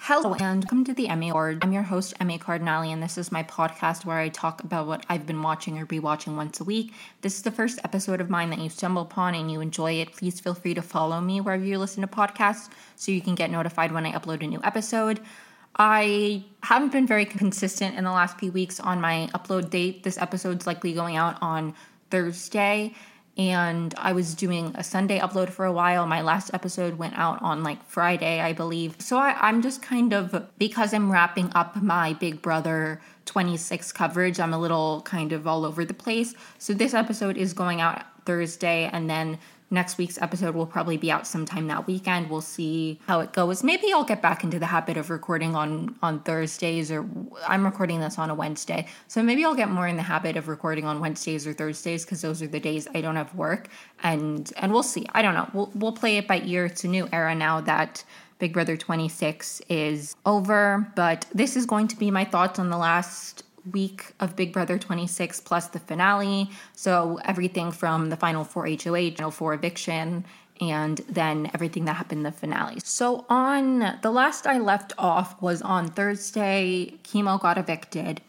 Hello and welcome to the Emmy Award. I'm your host, Emmy Cardinale, and this is my podcast where I talk about what I've been watching or rewatching once a week. This is the first episode of mine that you stumble upon and you enjoy it. Please feel free to follow me wherever you listen to podcasts so you can get notified when I upload a new episode. I haven't been very consistent in the last few weeks on my upload date. This episode's likely going out on Thursday. And I was doing a Sunday upload for a while. My last episode went out on Friday, I believe. So I'm just because I'm wrapping up my Big Brother 26 coverage, I'm a little kind of all over the place. So this episode is going out Thursday, and then next week's episode will probably be out sometime that weekend. We'll see how it goes. Maybe I'll get back into the habit of recording on Thursdays, or I'm recording this on a Wednesday. So maybe I'll get more in the habit of recording on Wednesdays or Thursdays because those are the days I don't have work. And we'll see. I don't know. We'll play it by ear. It's a new era now that Big Brother 26 is over. But this is going to be my thoughts on the last week of Big Brother 26 plus the finale. So everything from the final 4 HOH, final 4 eviction, and then everything that happened in the finale. So on the last I left off was on Thursday, Chemo got evicted.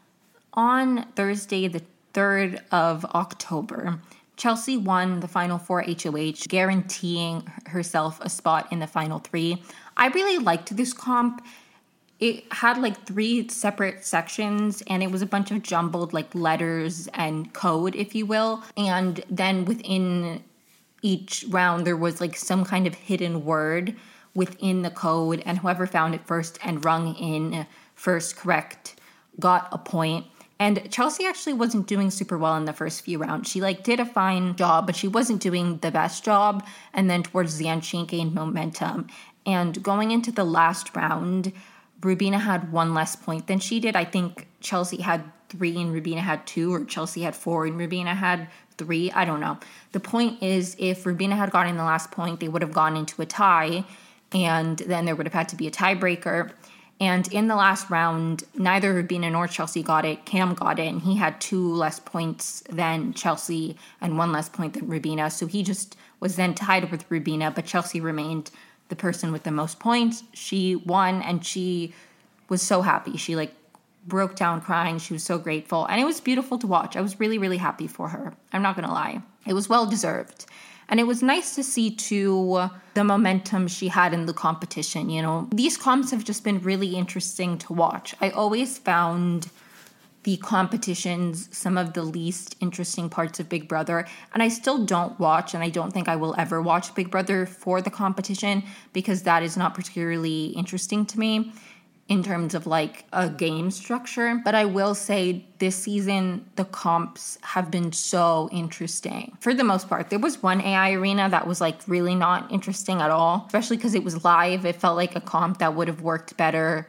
On Thursday, the 3rd of October, Chelsea won the final 4 HOH, guaranteeing herself a spot in the final 3. I really liked this comp. It had 3 separate sections, and it was a bunch of jumbled letters and code, if you will. And then within each round, there was some kind of hidden word within the code, and whoever found it first and rung in first correct got a point. And Chelsea actually wasn't doing super well in the first few rounds. She did a fine job, but she wasn't doing the best job. And then towards the end, she gained momentum. And going into the last round, Rubina had 1 less point than she did. I think Chelsea had 3 and Rubina had 2, or Chelsea had 4 and Rubina had 3. I don't know. The point is, if Rubina had gotten the last point, they would have gone into a tie, and then there would have had to be a tiebreaker. And in the last round, neither Rubina nor Chelsea got it. Cam got it, and he had 2 less points than Chelsea and 1 less point than Rubina. So he just was then tied with Rubina, but Chelsea remained the person with the most points. She won, and she was so happy. She broke down crying. She was so grateful, and it was beautiful to watch. I was really, really happy for her. I'm not gonna lie. It was well deserved. And it was nice to see too the momentum she had in the competition. These comps have just been really interesting to watch. I always found the competitions some of the least interesting parts of Big Brother. And I still don't watch, and I don't think I will ever watch Big Brother for the competition, because that is not particularly interesting to me in terms of a game structure. But I will say this season, the comps have been so interesting. For the most part, there was one AI arena that was really not interesting at all, especially because it was live. It felt like a comp that would have worked better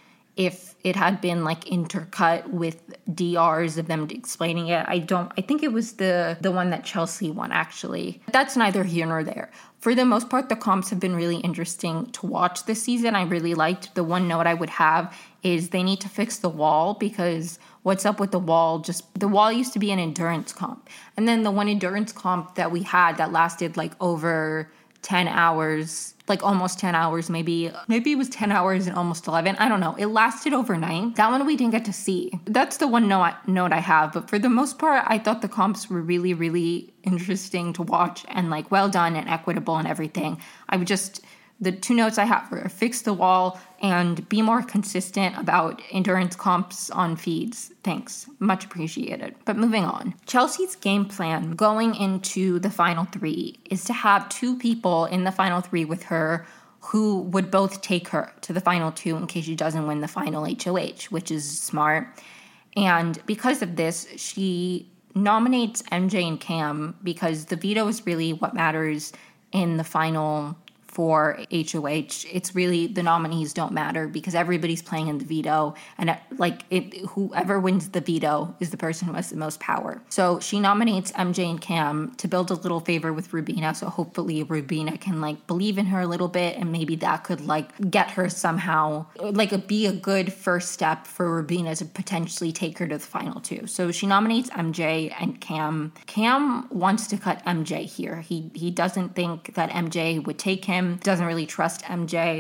if it had been intercut with DRs of them explaining it. I think it was the one that Chelsea won, actually. That's neither here nor there. For the most part, the comps have been really interesting to watch this season. I really liked. The one note I would have is they need to fix the wall, because what's up with the wall? The wall used to be an endurance comp. And then the one endurance comp that we had that lasted over 10 hours, almost 10 hours, maybe it was 10 hours and almost 11. I don't know. It lasted overnight. That one we didn't get to see. That's the one note I have. But for the most part, I thought the comps were really, really interesting to watch and well done and equitable and everything. The 2 notes I have are fix the wall and be more consistent about endurance comps on feeds. Thanks. Much appreciated. But moving on. Chelsea's game plan going into the final 3 is to have 2 people in the final 3 with her who would both take her to the final 2 in case she doesn't win the final HOH, which is smart. And because of this, she nominates MJ and Cam because the veto is really what matters in the final for HOH. It's really, the nominees don't matter because everybody's playing in the veto, and whoever wins the veto is the person who has the most power. So she nominates MJ and Cam to build a little favor with Rubina, so hopefully Rubina can believe in her a little bit, and maybe that could get her somehow, be a good first step for Rubina to potentially take her to the final 2. So she nominates MJ and Cam. Cam wants to cut MJ here. He doesn't think that MJ would take him, doesn't really trust MJ,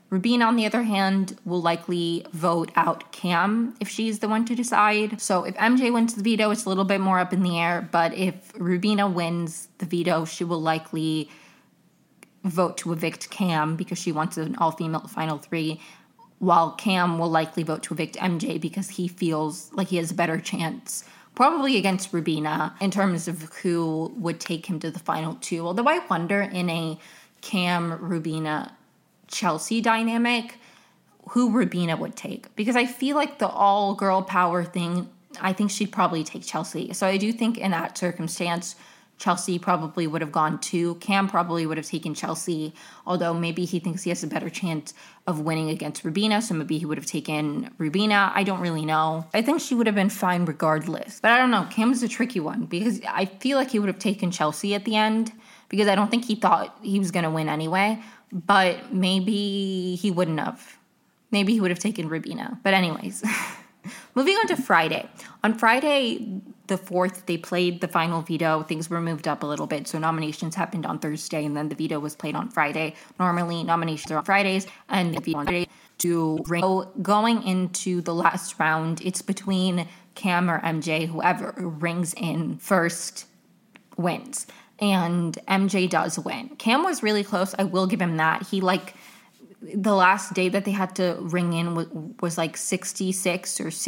Rubina, on the other hand, will likely vote out Cam if she's the one to decide. So if MJ wins the veto, it's a little bit more up in the air. But if Rubina wins the veto, she will likely vote to evict Cam because she wants an all-female final three, while Cam will likely vote to evict MJ because he feels like he has a better chance, probably against Rubina, in terms of who would take him to the final two. Although I wonder, in a Cam, Rubina, Chelsea dynamic, who Rubina would take. Because I feel like the all-girl power thing, I think she'd probably take Chelsea. So I do think in that circumstance, Chelsea probably would have gone too. Cam probably would have taken Chelsea, although maybe he thinks he has a better chance of winning against Rubina, so maybe he would have taken Rubina. I don't really know. I think she would have been fine regardless. But I don't know. Cam's a tricky one because I feel like he would have taken Chelsea at the end because I don't think he thought he was going to win anyway. But maybe he wouldn't have. Maybe he would have taken Rubina. But anyways, moving on to Friday. On Friday, the 4th, they played the final veto. Things were moved up a little bit. So nominations happened on Thursday, and then the veto was played on Friday. Normally, nominations are on Fridays, and the veto on Friday to ring. So going into the last round, it's between Cam or MJ. Whoever rings in first wins. And MJ does win. Cam was really close. I will give him that. He, the last day that they had to ring in was 66 or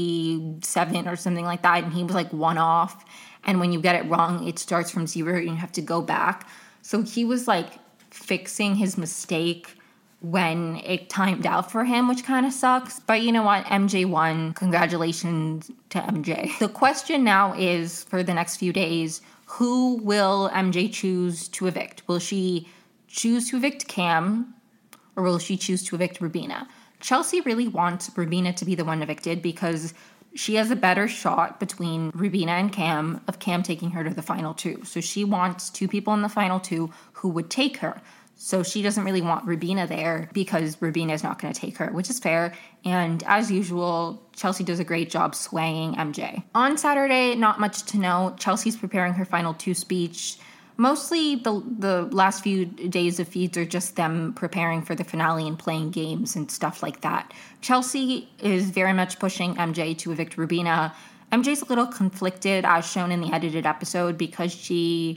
67 or something like that. And he was one off. And when you get it wrong, it starts from 0 and you have to go back. So he was fixing his mistake when it timed out for him, which kind of sucks. But you know what? MJ won. Congratulations to MJ. The question now is, for the next few days, who will MJ choose to evict? Will she choose to evict Cam, or will she choose to evict Rubina? Chelsea really wants Rubina to be the one evicted because she has a better shot between Rubina and Cam of Cam taking her to the final two. So she wants 2 people in the final 2 who would take her. So she doesn't really want Rubina there because Rubina is not going to take her, which is fair. And as usual, Chelsea does a great job swaying MJ. On Saturday, not much to know. Chelsea's preparing her final 2 speech. Mostly the last few days of feeds are just them preparing for the finale and playing games and stuff like that. Chelsea is very much pushing MJ to evict Rubina. MJ's a little conflicted, as shown in the edited episode, because she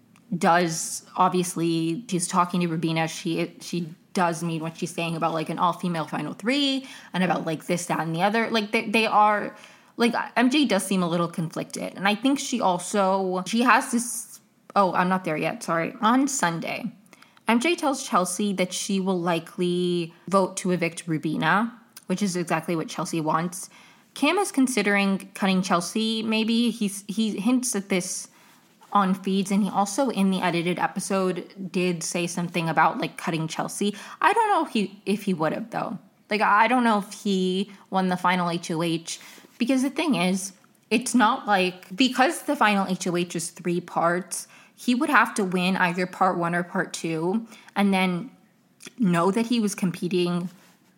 does, obviously, she's talking to Rubina. She does mean what she's saying about an all-female final 3 and about this, that, and the other. They are, MJ does seem a little conflicted. And I think she has this, I'm not there yet, sorry. On Sunday, MJ tells Chelsea that she will likely vote to evict Rubina, which is exactly what Chelsea wants. Cam is considering cutting Chelsea, maybe. He hints at this on feeds, and he also, in the edited episode, did say something about cutting Chelsea. I don't know if he would have, though. I don't know if he won the final HOH, because the thing is, it's not because the final HOH is 3 parts, he would have to win either part 1 or part 2, and then know that he was competing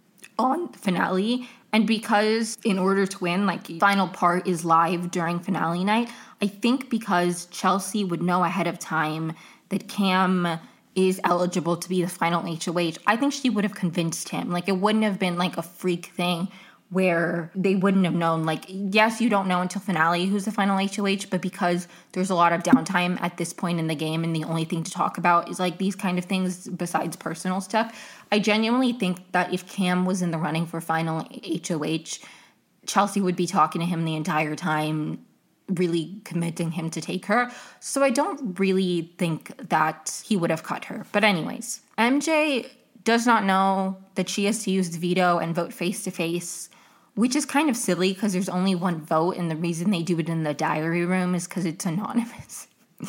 on finale. And because in order to win, final part is live during finale night, I think because Chelsea would know ahead of time that Cam is eligible to be the final HOH, I think she would have convinced him. It wouldn't have been a freak thing where they wouldn't have known. Yes, you don't know until finale who's the final HOH, but because there's a lot of downtime at this point in the game and the only thing to talk about is these kind of things besides personal stuff, I genuinely think that if Cam was in the running for final HOH, Chelsea would be talking to him the entire time, really committing him to take her. So I don't really think that he would have cut her. But anyways, MJ does not know that she has to use the veto and vote face-to-face, which is kind of silly because there's only one vote, and the reason they do it in the diary room is because it's anonymous.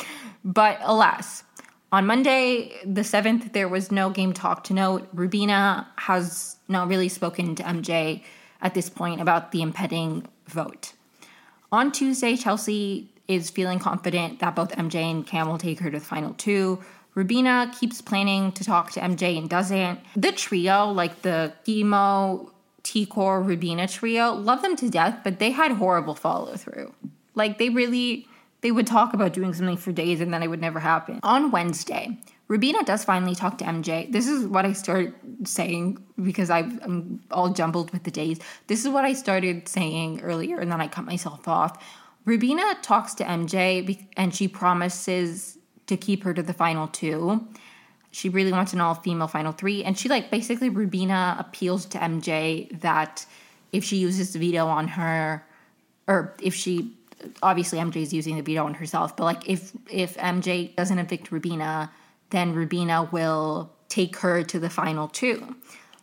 But alas, on Monday, the 7th, there was no game talk to note. Rubina has not really spoken to MJ at this point about the impending vote. On Tuesday, Chelsea is feeling confident that both MJ and Cam will take her to the final 2. Rubina keeps planning to talk to MJ and doesn't. The trio, the Chemo, T-Core, Rubina trio, love them to death, but they had horrible follow-through. They would talk about doing something for days and then it would never happen. On Wednesday, Rubina does finally talk to MJ. This is what I started saying because I'm all jumbled with the days. This is what I started saying earlier, and then I cut myself off. Rubina talks to MJ, and she promises to keep her to the final 2. She really wants an all-female final 3, and she, basically Rubina appeals to MJ that if she uses the veto on her, or if she, obviously MJ's using the veto on herself, but, if MJ doesn't evict Rubina, then Rubina will take her to the final 2.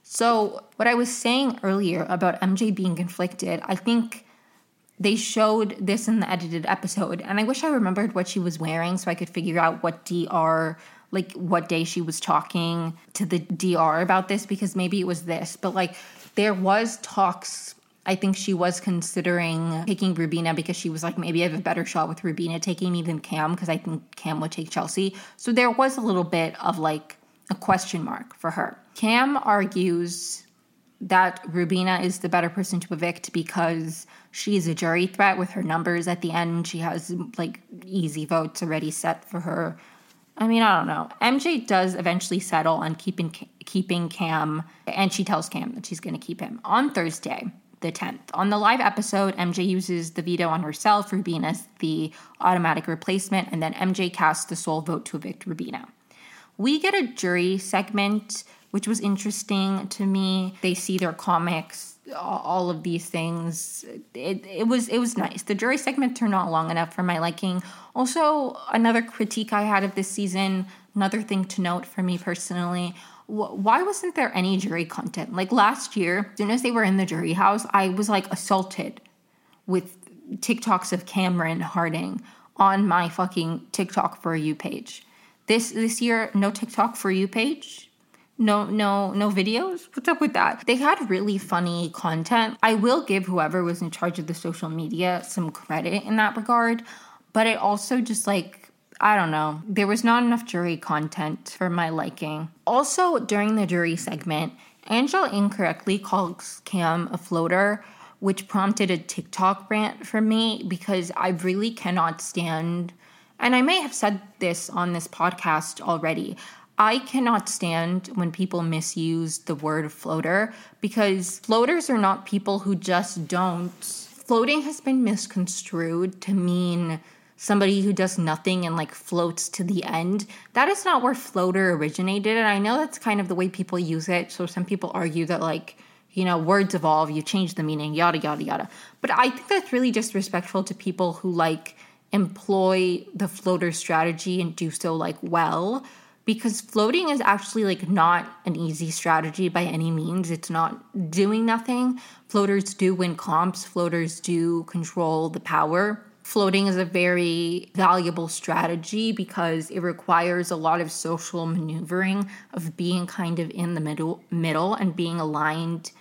So what I was saying earlier about MJ being conflicted, I think they showed this in the edited episode, and I wish I remembered what she was wearing so I could figure out what DR, what day she was talking to the DR about this, because maybe it was this. But, there was talks. I think she was considering taking Rubina because she was maybe I have a better shot with Rubina taking me than Cam, because I think Cam would take Chelsea. So there was a little bit of, a question mark for her. Cam argues that Rubina is the better person to evict because she is a jury threat with her numbers at the end. She has, easy votes already set for her. I mean, I don't know. MJ does eventually settle on keeping Cam, and she tells Cam that she's going to keep him. On Thursday, the 10th, on the live episode, MJ uses the veto on herself, Rubina's the automatic replacement, and then MJ casts the sole vote to evict Rubina. We get a jury segment, which was interesting to me. They see their comics, all of these things. It was nice. The jury segments are not long enough for my liking. Also, another critique I had of this season, another thing to note for me personally, why wasn't there any jury content? Last year, as soon as they were in the jury house, I was assaulted with TikToks of Cameron Harding on my fucking TikTok For You page. This year, no TikTok For You page. No videos? What's up with that? They had really funny content. I will give whoever was in charge of the social media some credit in that regard, but it also just I don't know. There was not enough jury content for my liking. Also, during the jury segment, Angela incorrectly calls Cam a floater, which prompted a TikTok rant from me because I really cannot stand, and I may have said this on this podcast already, I cannot stand when people misuse the word floater, because floaters are not people who just don't. Floating has been misconstrued to mean somebody who does nothing and floats to the end. That is not where floater originated, and I know that's kind of the way people use it. So some people argue that words evolve, you change the meaning, yada yada yada. But I think that's really disrespectful to people who employ the floater strategy and do so well. Because floating is actually not an easy strategy by any means. It's not doing nothing. Floaters do win comps. Floaters do control the power. Floating is a very valuable strategy because it requires a lot of social maneuvering of being kind of in the middle and being aligned,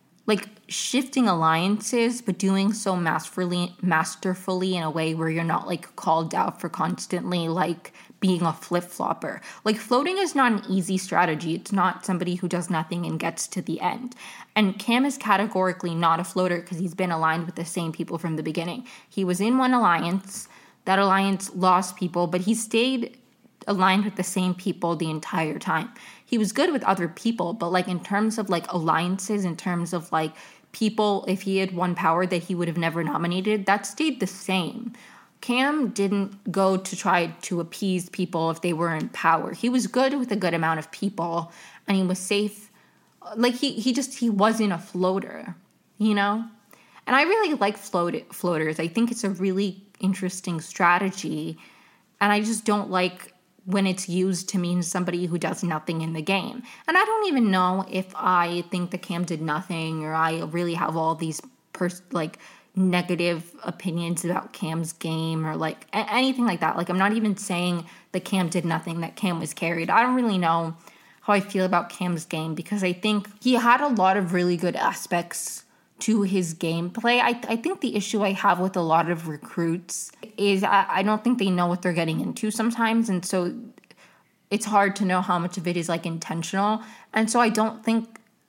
shifting alliances, but doing so masterfully in a way where you're not called out for constantly being a flip-flopper. Floating is not an easy strategy. It's not somebody who does nothing and gets to the end. And Cam is categorically not a floater because he's been aligned with the same people from the beginning. He was in one alliance. That alliance lost people, but he stayed aligned with the same people the entire time. He was good with other people, but in terms of alliances, in terms of people, if he had won power that he would have never nominated, that stayed the same. Cam didn't go to try to appease people if they were in power. He was good with a good amount of people, and he was safe. He wasn't a floater, And I really like floaters. I think it's a really interesting strategy, and I just don't like when it's used to mean somebody who does nothing in the game. And I don't even know if I think that Cam did nothing, or I really have all these negative opinions about Cam's game, or anything like that. I'm not even saying that Cam did nothing, that Cam was carried. I don't really know how I feel about Cam's game because I think he had a lot of really good aspects to his gameplay. I think the issue I have with a lot of recruits is I don't think they know what they're getting into sometimes, and so it's hard to know how much of it is intentional. And so I don't think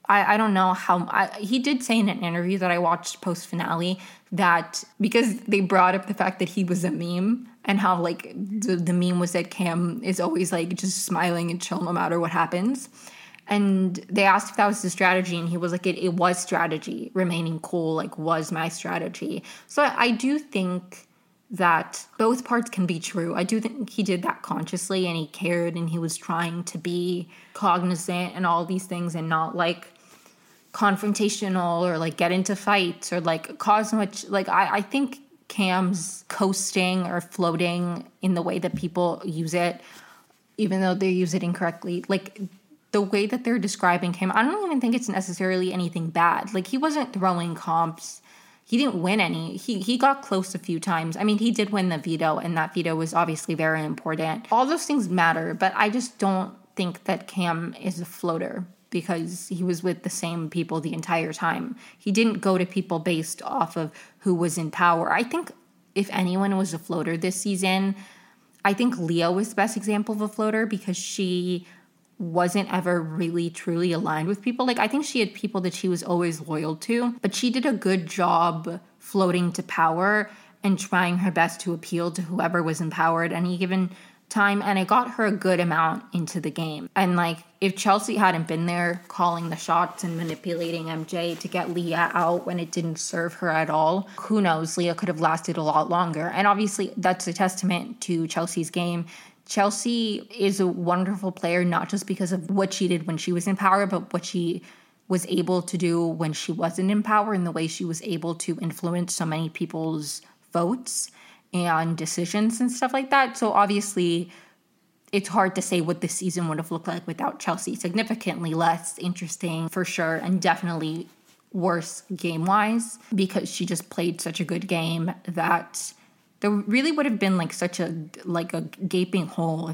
I don't know he did say in an interview that I watched post-finale that because they brought up the fact that he was a meme and how like the meme was that Cam is always like just smiling and chill no matter what happens. And they asked if that was the strategy, and he was like, it was strategy. Remaining cool, like, was my strategy. So I do think that both parts can be true. I do think he did that consciously, and he cared, and he was trying to be cognizant and all these things and not, like, confrontational or, like, get into fights or, like, cause much. Like, I think Cam's coasting or floating in the way that people use it, even though they use it incorrectly, like, the way that they're describing him, I don't even think it's necessarily anything bad. Like, he wasn't throwing comps. He didn't win any. He got close a few times. I mean, he did win the veto, and that veto was obviously very important. All those things matter, but I just don't think that Cam is a floater because he was with the same people the entire time. He didn't go to people based off of who was in power. I think if anyone was a floater this season, I think Leah was the best example of a floater because she wasn't ever really truly aligned with people. Like, I think she had people that she was always loyal to, but she did a good job floating to power and trying her best to appeal to whoever was in power at any given time, and it got her a good amount into the game. And like, if Chelsea hadn't been there calling the shots and manipulating MJ to get Leah out when it didn't serve her at all, who knows, Leah could have lasted a lot longer. And obviously that's a testament to Chelsea's game. Chelsea is a wonderful player, not just because of what she did when she was in power, but what she was able to do when she wasn't in power and the way she was able to influence so many people's votes and decisions and stuff like that. So obviously, it's hard to say what this season would have looked like without Chelsea. Significantly less interesting for sure, and definitely worse game-wise because she just played such a good game that there really would have been like such a gaping hole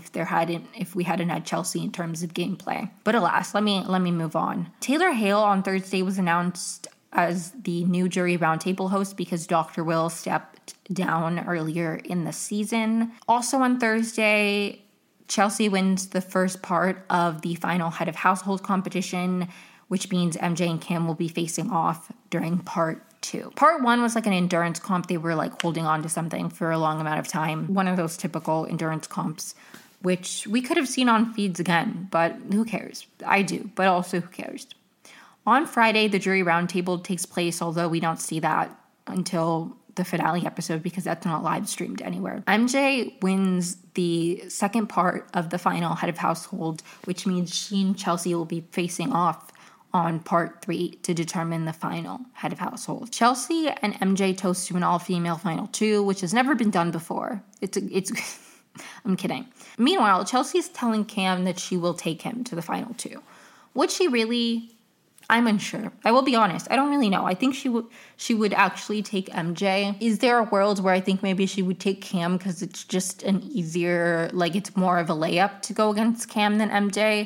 if we hadn't had Chelsea in terms of gameplay. But alas, let me move on. Taylor Hale on Thursday was announced as the new jury roundtable host because Dr. Will stepped down earlier in the season. Also on Thursday, Chelsea wins the first part of the final head of household competition, which means MJ and Cam will be facing off during part 2. Part 1 was like an endurance comp. They were like holding on to something for a long amount of time. One of those typical endurance comps, which we could have seen on feeds again, but who cares? I do, but also who cares? On Friday, the jury roundtable takes place, although we don't see that until the finale episode because that's not live streamed anywhere. MJ wins the second part of the final head of household, which means she and Chelsea will be facing off on part 3 to determine the final head of household. Chelsea and MJ toast to an all-female final 2, which has never been done before. It's I'm kidding. Meanwhile, Chelsea's telling Cam that she will take him to the final 2. Would she really? I'm unsure. I will be honest. I don't really know. I think she would actually take MJ. Is there a world where I think maybe she would take Cam because it's just an easier, like it's more of a layup to go against Cam than MJ?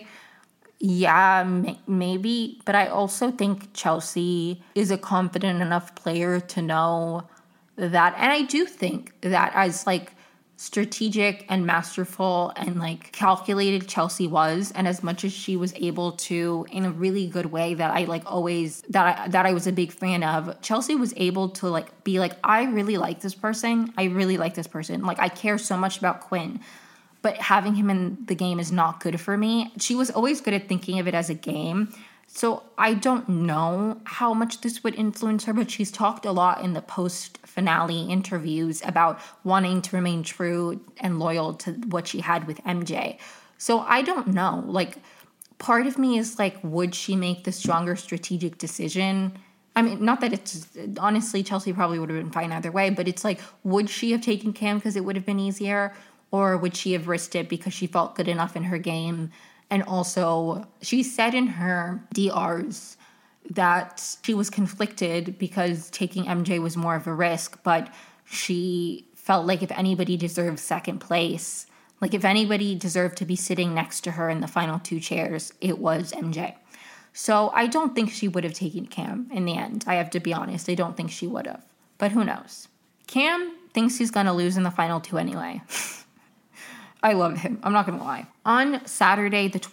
Yeah, maybe. But I also think Chelsea is a confident enough player to know that. And I do think that as like strategic and masterful and like calculated Chelsea was, and as much as she was able to in a really good way that I like always that I was a big fan of, Chelsea was able to like be like, I really like this person. Like I care so much about Quinn, but having him in the game is not good for me. She was always good at thinking of it as a game. So I don't know how much this would influence her, but she's talked a lot in the post-finale interviews about wanting to remain true and loyal to what she had with MJ. So I don't know. Like, part of me is like, would she make the stronger strategic decision? I mean, not that it's... Honestly, Chelsea probably would have been fine either way, but it's like, would she have taken Cam because it would have been easier? Or would she have risked it because she felt good enough in her game? And also, she said in her DRs that she was conflicted because taking MJ was more of a risk, but she felt like if anybody deserved second place, like if anybody deserved to be sitting next to her in the final 2 chairs, it was MJ. So I don't think she would have taken Cam in the end. I have to be honest. I don't think she would have. But who knows? Cam thinks he's going to lose in the final 2 anyway. I love him. I'm not going to lie. On Saturday, the 12th,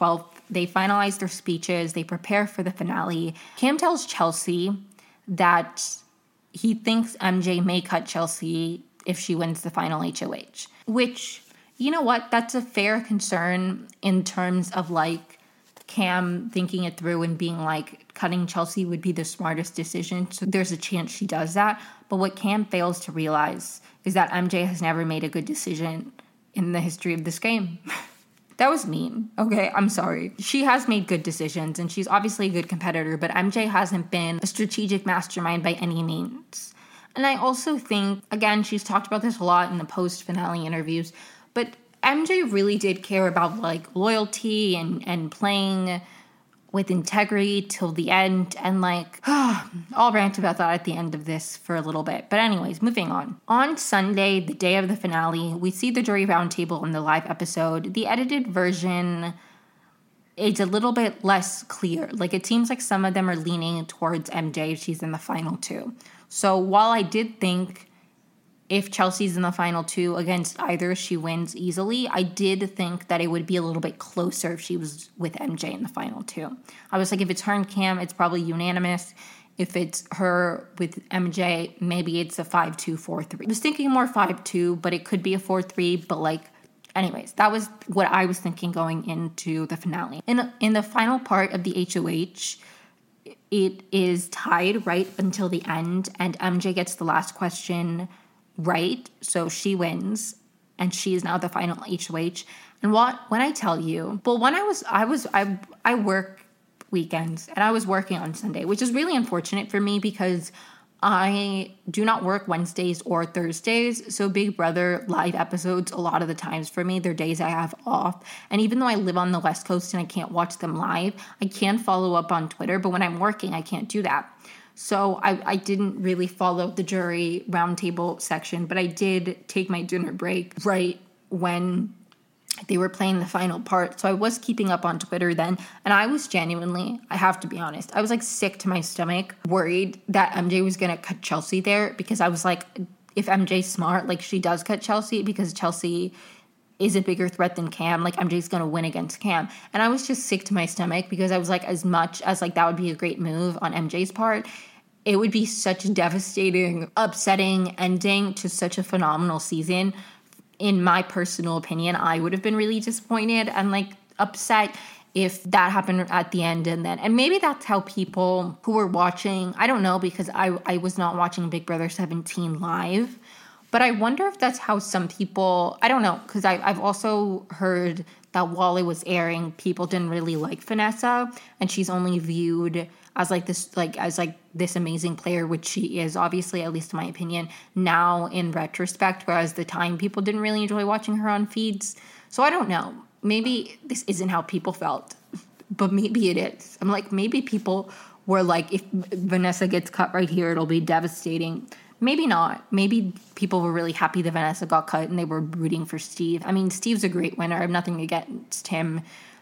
They finalize their speeches. They prepare for the finale. Cam tells Chelsea that he thinks MJ may cut Chelsea if she wins the final HOH, which, you know what? That's a fair concern in terms of like Cam thinking it through and being like, cutting Chelsea would be the smartest decision. So there's a chance she does that. But what Cam fails to realize is that MJ has never made a good decision in the history of this game. That was mean. Okay, I'm sorry. She has made good decisions and she's obviously a good competitor, but MJ hasn't been a strategic mastermind by any means. And I also think, again, she's talked about this a lot in the post-finale interviews, but MJ really did care about like loyalty and playing with integrity till the end, and like, I'll rant about that at the end of this for a little bit. But anyways, moving on. On Sunday, the day of the finale, we see the jury roundtable in the live episode. The edited version is a little bit less clear. Like, it seems like some of them are leaning towards MJ if she's in the final two. So while I did think if Chelsea's in the final two against either, she wins easily, I did think that it would be a little bit closer if she was with MJ in the final two. I was like, if it's her and Cam, it's probably unanimous. If it's her with MJ, maybe it's a 5-2, 4-3. I was thinking more 5-2, but it could be a 4-3. But like, anyways, that was what I was thinking going into the finale. In the final part of the HOH, it is tied right until the end, and MJ gets the last question right, so she wins, and she is now the final HOH. And when I tell you, well, when I work weekends, and I was working on Sunday, which is really unfortunate for me because I do not work Wednesdays or Thursdays, so Big Brother live episodes, a lot of the times for me, they're days I have off. And even though I live on the West Coast and I can't watch them live, I can follow up on Twitter, but when I'm working, I can't do that. So I didn't really follow the jury roundtable section, but I did take my dinner break right when they were playing the final part. So I was keeping up on Twitter then, and I was genuinely, I have to be honest, I was like sick to my stomach, worried that MJ was going to cut Chelsea there, because I was like, if MJ's smart, like she does cut Chelsea because Chelsea is a bigger threat than Cam, like MJ's going to win against Cam. And I was just sick to my stomach because I was like, as much as like that would be a great move on MJ's part, it would be such a devastating, upsetting ending to such a phenomenal season. In my personal opinion, I would have been really disappointed and like upset if that happened at the end. And maybe that's how people who were watching, I don't know, because I was not watching Big Brother 17 live, but I wonder if that's how some people, I don't know, because I've also heard that while it was airing, people didn't really like Vanessa, and she's only viewed as this amazing player, which she is, obviously, at least in my opinion, now in retrospect, whereas the time people didn't really enjoy watching her on feeds. So I don't know. Maybe this isn't how people felt, but maybe it is. I'm like, maybe people were like, if Vanessa gets cut right here, it'll be devastating. Maybe not. Maybe people were really happy that Vanessa got cut and they were rooting for Steve. I mean, Steve's a great winner. I have nothing against him,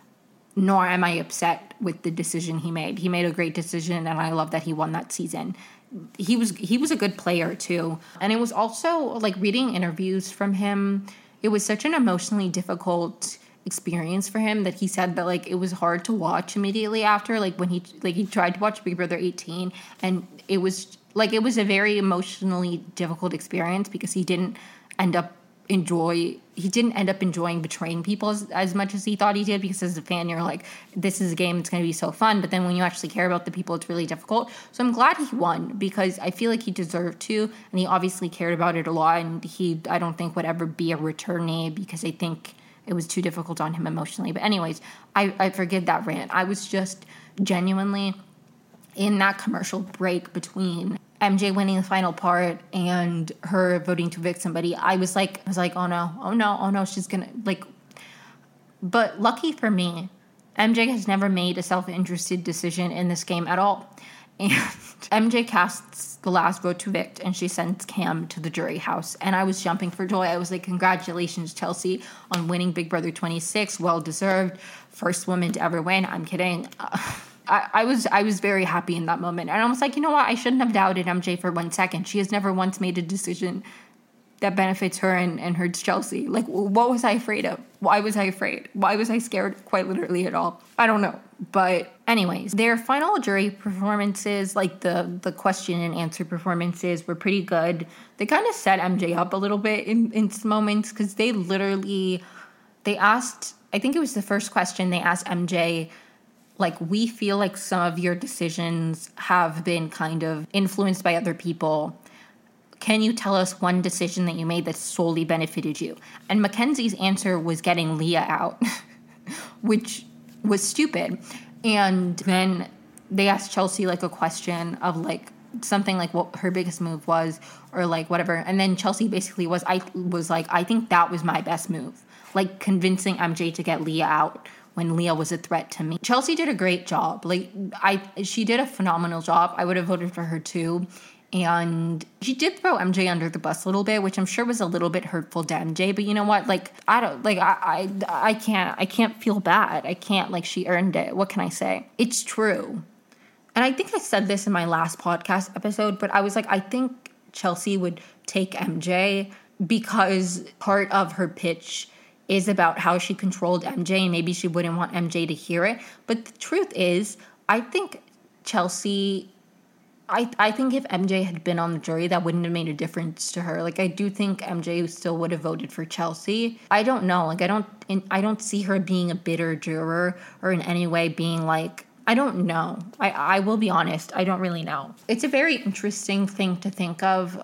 nor am I upset with the decision he made. He made a great decision, and I love that he won that season. He was a good player, too. And it was also, like, reading interviews from him, it was such an emotionally difficult experience for him that he said that, like, it was hard to watch immediately after, like, when he tried to watch Big Brother 18, and it was a very emotionally difficult experience because he didn't end up enjoying betraying people as much as he thought he did, because as a fan, you're like, this is a game, it's going to be so fun. But then when you actually care about the people, it's really difficult. So I'm glad he won, because I feel like he deserved to, and he obviously cared about it a lot. And I don't think would ever be a returnee, because I think it was too difficult on him emotionally. But anyways, I forgive that rant. I was just genuinely in that commercial break between MJ winning the final part and her voting to evict somebody, I was like, oh no, she's gonna, like, but lucky for me, MJ has never made a self-interested decision in this game at all. And MJ casts the last vote to evict, and she sends Cam to the jury house. And I was jumping for joy. I was like, congratulations, Chelsea, on winning Big Brother 26. Well-deserved. First woman to ever win. I'm kidding. I was very happy in that moment. And I was like, you know what? I shouldn't have doubted MJ for 1 second. She has never once made a decision that benefits her and hurts Chelsea. Like, what was I afraid of? Why was I afraid? Why was I scared quite literally at all? I don't know. But anyways, their final jury performances, like the question and answer performances, were pretty good. They kind of set MJ up a little bit in some moments, because they asked, I think it was the first question, they asked MJ, like, we feel like some of your decisions have been kind of influenced by other people. Can you tell us one decision that you made that solely benefited you? And Mackenzie's answer was getting Leah out, which was stupid. And then they asked Chelsea, like, a question of, like, something like what her biggest move was, or, like, whatever. And then Chelsea basically was like, I think that was my best move. Like, convincing MJ to get Leah out when Leah was a threat to me. Chelsea did a great job. Like, she did a phenomenal job. I would have voted for her too. And she did throw MJ under the bus a little bit, which I'm sure was a little bit hurtful to MJ. But you know what? Like, I can't feel bad. I can't, like, she earned it. What can I say? It's true. And I think I said this in my last podcast episode, but I was like, I think Chelsea would take MJ because part of her pitch is about how she controlled MJ, and maybe she wouldn't want MJ to hear it. But the truth is, I think Chelsea... I think if MJ had been on the jury, that wouldn't have made a difference to her. Like, I do think MJ still would have voted for Chelsea. I don't know. Like, I don't see her being a bitter juror or in any way being like, I don't know. I will be honest. I don't really know. It's a very interesting thing to think of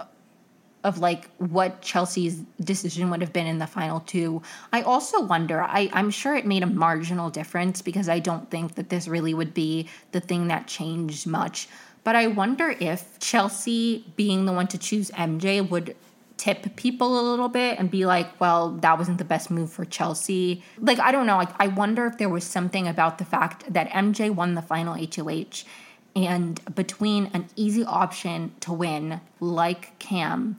like what Chelsea's decision would have been in the final two. I also wonder, I'm sure it made a marginal difference, because I don't think that this really would be the thing that changed much. But I wonder if Chelsea being the one to choose MJ would tip people a little bit and be like, well, that wasn't the best move for Chelsea. Like, I don't know. Like, I wonder if there was something about the fact that MJ won the final HOH, and between an easy option to win like Cam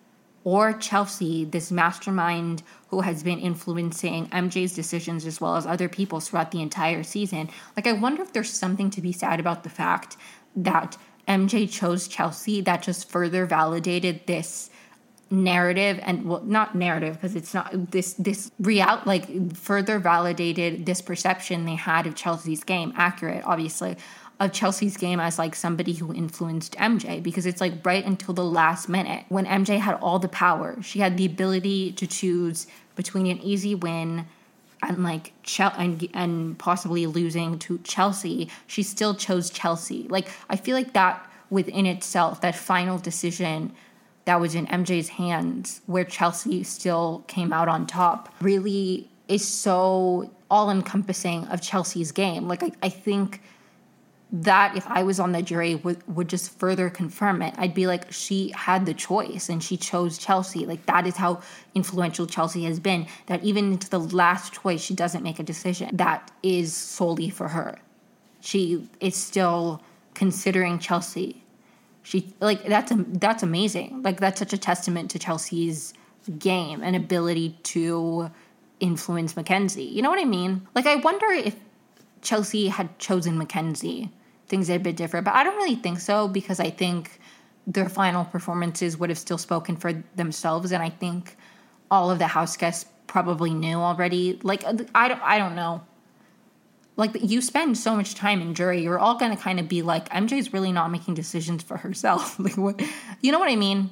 or Chelsea, this mastermind who has been influencing MJ's decisions as well as other people's throughout the entire season, like, I wonder if there's something to be said about the fact that MJ chose Chelsea that just further validated this narrative, and, well, not narrative because it's not this real, like, further validated this perception they had of Chelsea's game, accurate obviously, of Chelsea's game as, like, somebody who influenced MJ, because it's like right until the last minute when MJ had all the power, she had the ability to choose between an easy win and, like, and possibly losing to Chelsea. She still chose Chelsea. Like, I feel like that within itself, that final decision that was in MJ's hands, where Chelsea still came out on top, really is so all-encompassing of Chelsea's game. Like, I think that if I was on the jury would just further confirm it. I'd be like, she had the choice and she chose Chelsea. Like, that is how influential Chelsea has been, that even into the last choice, she doesn't make a decision that is solely for her. She is still considering Chelsea. She, like, that's amazing. Like, that's such a testament to Chelsea's game and ability to influence Mackenzie. You know what I mean? Like, I wonder if Chelsea had chosen Mackenzie, things are a bit different, but I don't really think so, because I think their final performances would have still spoken for themselves, and I think all of the house guests probably knew already. Like, I don't know. Like, you spend so much time in jury, you're all going to kind of be like, MJ's really not making decisions for herself. Like, what, you know what I mean?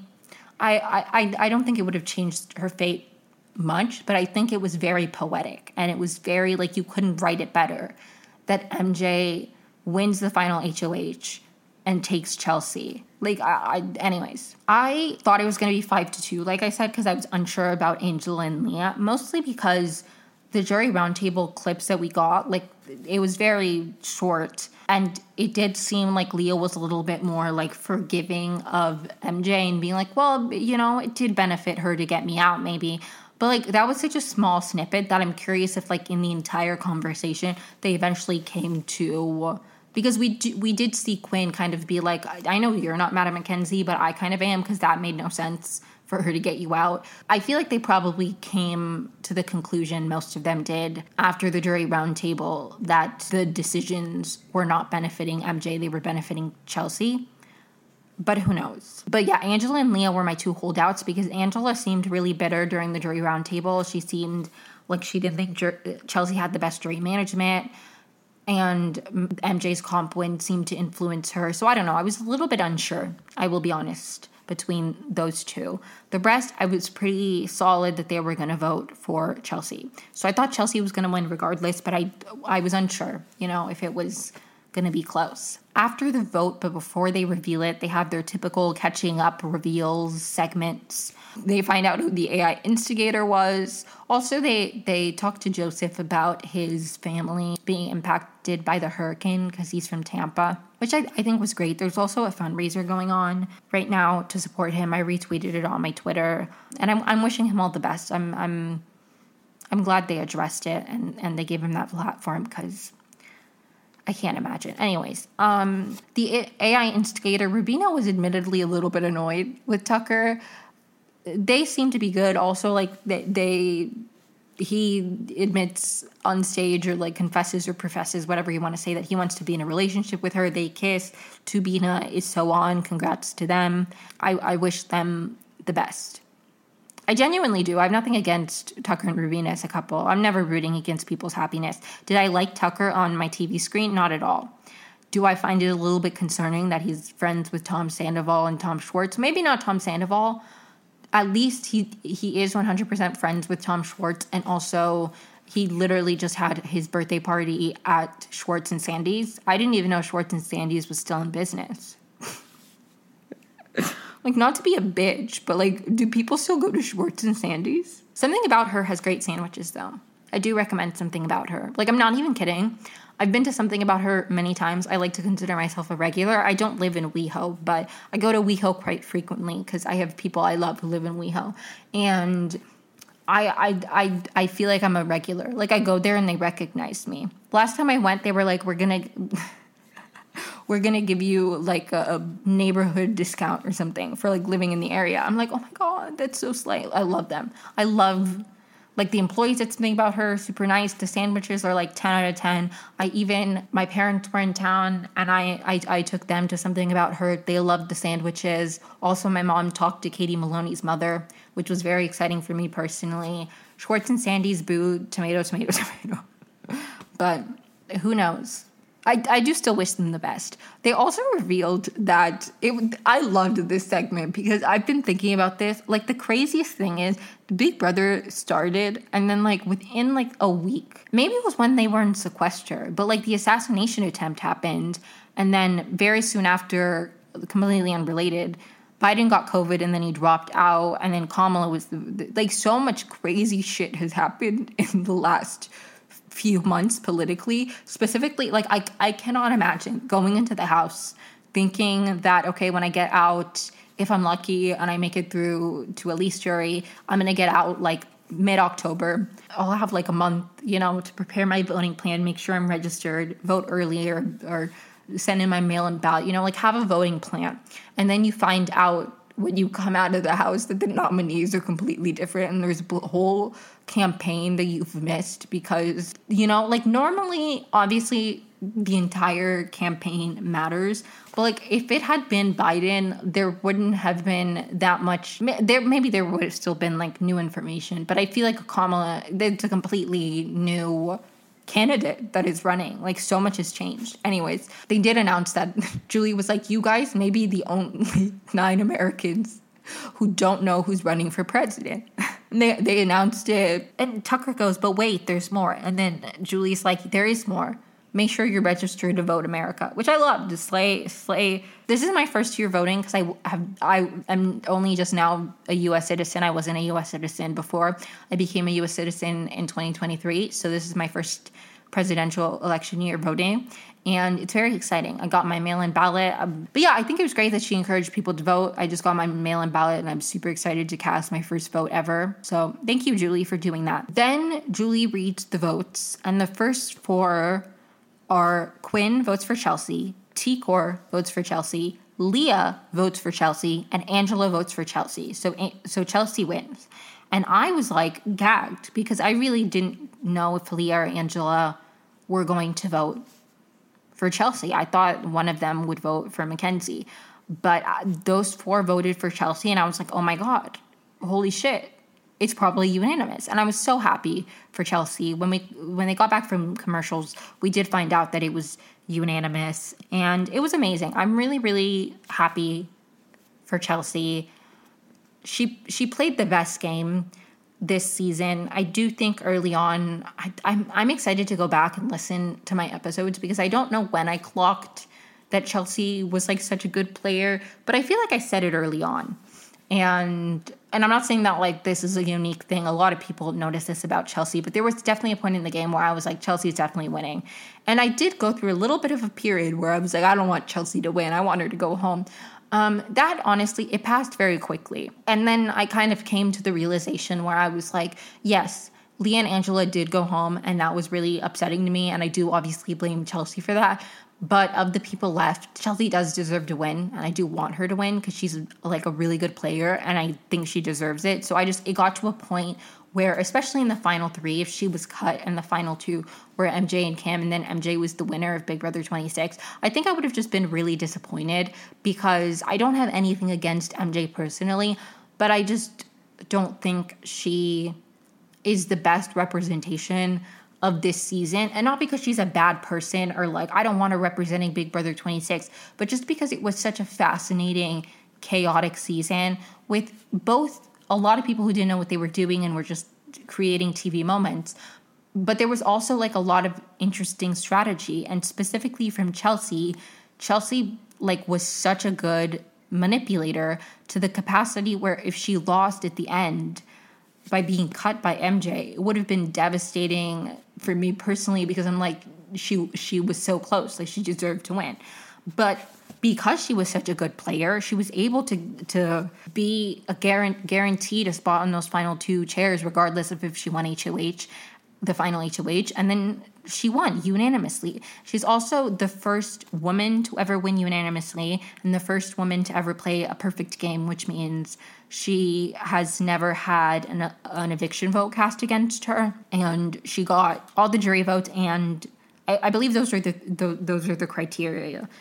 I don't think it would have changed her fate much, but I think it was very poetic, and it was very, like, you couldn't write it better, that MJ wins the final HOH and takes Chelsea. Like, anyways, I thought it was going to be 5-2, like I said, because I was unsure about Angela and Leah, mostly because the jury roundtable clips that we got, like, it was very short, and it did seem like Leah was a little bit more, like, forgiving of MJ and being like, well, you know, it did benefit her to get me out, maybe. But, like, that was such a small snippet that I'm curious if, like, in the entire conversation, they eventually came to... Because we did see Quinn kind of be like, I know you're not mad at Mackenzie, but I kind of am, because that made no sense for her to get you out. I feel like they probably came to the conclusion, most of them did, after the jury roundtable, that the decisions were not benefiting MJ, they were benefiting Chelsea. But who knows? But yeah, Angela and Leah were my two holdouts because Angela seemed really bitter during the jury roundtable. She seemed like she didn't think Chelsea had the best jury management, and MJ's comp win seemed to influence her. So I don't know. I was a little bit unsure, I will be honest, between those two. The rest, I was pretty solid that they were going to vote for Chelsea. So I thought Chelsea was going to win regardless, but I was unsure, if it was going to be close. After the vote, but before they reveal it, they have their typical catching up reveals segments. They find out who the AI instigator was. Also, they talk to Joseph about his family being impacted by the hurricane because he's from Tampa, which I think was great. There's also a fundraiser going on right now to support him. I retweeted it on my Twitter, and I'm wishing him all the best. I'm glad they addressed it and they gave him that platform because I can't imagine. Anyways, the AI instigator, Rubina, was admittedly a little bit annoyed with Tucker. They seem to be good. Also, like, he admits on stage or, like, confesses or professes, whatever you want to say, that he wants to be in a relationship with her. They kiss. Tubina is so on. Congrats to them. I wish them the best. I genuinely do. I have nothing against Tucker and Rubina as a couple. I'm never rooting against people's happiness. Did I like Tucker on my TV screen? Not at all. Do I find it a little bit concerning that he's friends with Tom Sandoval and Tom Schwartz? Maybe not Tom Sandoval. At least he is 100% friends with Tom Schwartz, and also he literally just had his birthday party at Schwartz and Sandy's. I didn't even know Schwartz and Sandy's was still in business. Like, not to be a bitch, but, like, do people still go to Schwartz and Sandy's? Something About Her has great sandwiches, though. I do recommend Something About Her. Like, I'm not even kidding. I've been to Something About Her many times. I like to consider myself a regular. I don't live in WeHo, but I go to WeHo quite frequently because I have people I love who live in WeHo. And I feel like I'm a regular. Like, I go there and they recognize me. Last time I went, they were like, we're gonna give you like a neighborhood discount or something for like living in the area. I'm like, oh my God, that's so slight. I love them. I love like the employees at Something About Her, super nice. The sandwiches are like 10 out of 10. My parents were in town and I took them to Something About Her. They loved the sandwiches. Also, my mom talked to Katie Maloney's mother, which was very exciting for me personally. Schwartz and Sandy's booed, tomato. But who knows? I do still wish them the best. They also revealed that I loved this segment because I've been thinking about this. Like, the craziest thing is Big Brother started and then like within like a week, maybe it was when they were in sequester, but like the assassination attempt happened. And then very soon after, completely unrelated, Biden got COVID and then he dropped out. And then Kamala was like, so much crazy shit has happened in the last few months politically. Specifically, like, I cannot imagine going into the house thinking that, okay, when I get out, if I'm lucky and I make it through to Elise jury, I'm gonna get out like mid-October. I'll have like a month, to prepare my voting plan, make sure I'm registered, vote early, or send in my mail-in ballot, like have a voting plan. And then you find out when you come out of the house that the nominees are completely different and there's a whole campaign that you've missed because, like, normally, obviously, the entire campaign matters. But, like, if it had been Biden, there wouldn't have been that much. Maybe there would have still been, like, new information. But I feel like Kamala, it's a completely new candidate that is running. Like, so much has changed. Anyways, they did announce that Julie was like, you guys may be the only 9 Americans who don't know who's running for president. And they announced it. And Tucker goes, but wait, there's more. And then Julie's like, there is more. Make sure you're registered to vote America, which I love. To slay. This is my first year voting because I'm only just now a U.S. citizen. I wasn't a U.S. citizen before. I became a U.S. citizen in 2023. So this is my first presidential election year voting. And it's very exciting. I got my mail-in ballot. But yeah, I think it was great that she encouraged people to vote. I just got my mail-in ballot and I'm super excited to cast my first vote ever. So thank you, Julie, for doing that. Then Julie reads the votes. And the first 4 are Quinn votes for Chelsea, T-Core votes for Chelsea, Leah votes for Chelsea, and Angela votes for Chelsea. So Chelsea wins. And I was like gagged because I really didn't know if Leah or Angela were going to vote for Chelsea. I thought one of them would vote for Mackenzie. But those 4 voted for Chelsea, and I was like, oh my God, holy shit. It's probably unanimous. And I was so happy for Chelsea. When they got back from commercials, we did find out that it was unanimous, and it was amazing. I'm really, really happy for Chelsea. She played the best game this season. I do think early on, I'm excited to go back and listen to my episodes because I don't know when I clocked that Chelsea was like such a good player, but I feel like I said it early on. And I'm not saying that like this is a unique thing. A lot of people notice this about Chelsea, but there was definitely a point in the game where I was like, Chelsea's definitely winning. And I did go through a little bit of a period where I was like, I don't want Chelsea to win. I want her to go home. That honestly, it passed very quickly. And then I kind of came to the realization where I was like, yes, Leah and Angela did go home, and that was really upsetting to me. And I do obviously blame Chelsea for that. But of the people left, Chelsea does deserve to win, and I do want her to win because she's like a really good player, and I think she deserves it. So it got to a point where, especially in the final 3, if she was cut and the final 2 were MJ and Kim, and then MJ was the winner of Big Brother 26, I think I would have just been really disappointed because I don't have anything against MJ personally, but I just don't think she is the best representation of this season. And not because she's a bad person or like I don't want her representing Big Brother 26, but just because it was such a fascinating, chaotic season with both a lot of people who didn't know what they were doing and were just creating TV moments. But there was also like a lot of interesting strategy, and specifically from Chelsea. Chelsea like was such a good manipulator to the capacity where if she lost at the end by being cut by MJ, it would have been devastating for me personally because I'm like, she was so close, like she deserved to win. But because she was such a good player, she was able to be a guaranteed a spot on those final 2 chairs, regardless of if she won HOH, the final HOH, and then she won unanimously. She's also the first woman to ever win unanimously and the first woman to ever play a perfect game, which means she has never had an eviction vote cast against her, and she got all the jury votes, and I believe those are the criteria.